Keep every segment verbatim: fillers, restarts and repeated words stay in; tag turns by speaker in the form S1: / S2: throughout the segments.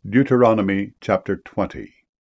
S1: Deuteronomy chapter twenty.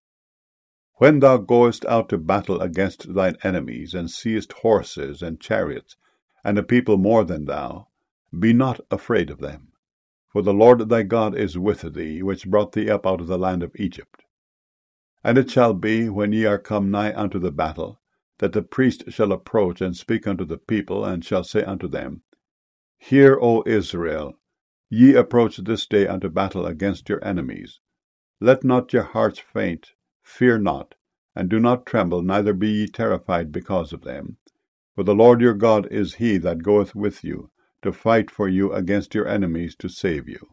S1: When thou goest out to battle against thine enemies, and seest horses and chariots, and a people more than thou, be not afraid of them. For the Lord thy God is with thee, which brought thee up out of the land of Egypt. And it shall be, when ye are come nigh unto the battle, that the priest shall approach and speak unto the people, and shall say unto them, Hear, O Israel, ye approach this day unto battle against your enemies. Let not your hearts faint, fear not, and do not tremble, neither be ye terrified because of them. For the Lord your God is he that goeth with you, to fight for you against your enemies, to save you.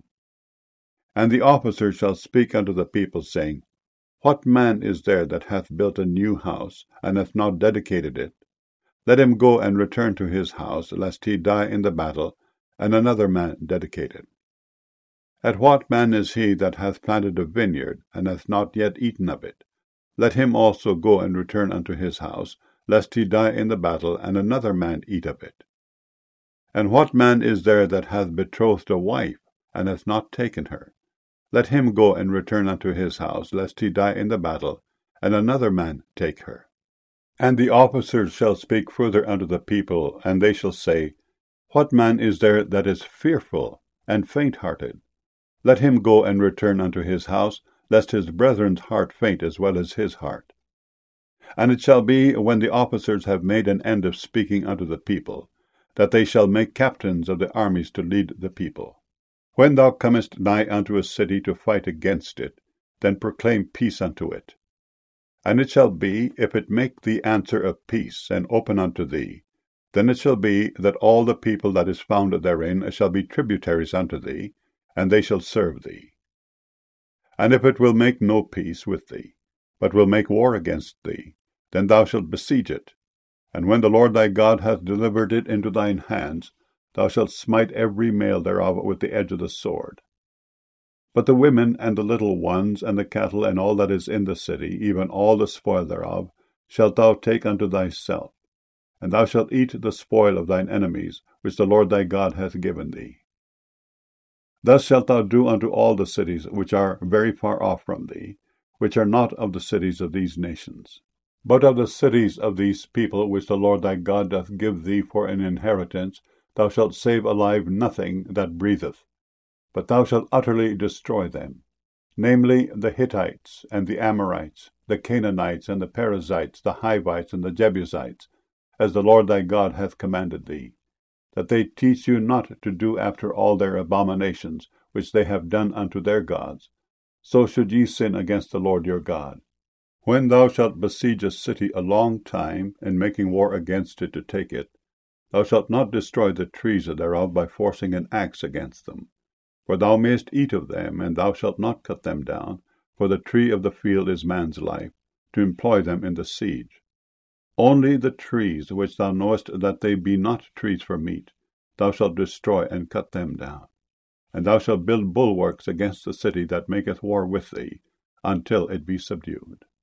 S1: And the officer shall speak unto the people, saying, What man is there that hath built a new house, and hath not dedicated it? Let him go and return to his house, lest he die in the battle, and another man dedicate it. At what man is he that hath planted a vineyard, and hath not yet eaten of it? Let him also go and return unto his house, lest he die in the battle, and another man eat of it. And what man is there that hath betrothed a wife, and hath not taken her? Let him go and return unto his house, lest he die in the battle, and another man take her. And the officers shall speak further unto the people, and they shall say, What man is there that is fearful and faint-hearted? Let him go and return unto his house, lest his brethren's heart faint as well as his heart. And it shall be, when the officers have made an end of speaking unto the people, that they shall make captains of the armies to lead the people. When thou comest nigh unto a city to fight against it, then proclaim peace unto it. And it shall be, if it make thee answer of peace, and open unto thee, then it shall be that all the people that is found therein shall be tributaries unto thee, and they shall serve thee. And if it will make no peace with thee, but will make war against thee, then thou shalt besiege it. And when the Lord thy God hath delivered it into thine hands, thou shalt smite every male thereof with the edge of the sword. But the women and the little ones, and the cattle, and all that is in the city, even all the spoil thereof, shalt thou take unto thyself. And thou shalt eat the spoil of thine enemies, which the Lord thy God hath given thee. Thus shalt thou do unto all the cities which are very far off from thee, which are not of the cities of these nations, but of the cities of these people which the Lord thy God doth give thee for an inheritance. Thou shalt save alive nothing that breatheth, but thou shalt utterly destroy them, namely the Hittites, and the Amorites, the Canaanites, and the Perizzites, the Hivites, and the Jebusites, as the Lord thy God hath commanded thee, that they teach you not to do after all their abominations, which they have done unto their gods. So should ye sin against the Lord your God. When thou shalt besiege a city a long time, in making war against it to take it, thou shalt not destroy the trees thereof by forcing an axe against them. For thou mayest eat of them, and thou shalt not cut them down, for the tree of the field is man's life, to employ them in the siege. Only the trees which thou knowest that they be not trees for meat, thou shalt destroy and cut them down. And thou shalt build bulwarks against the city that maketh war with thee, until it be subdued.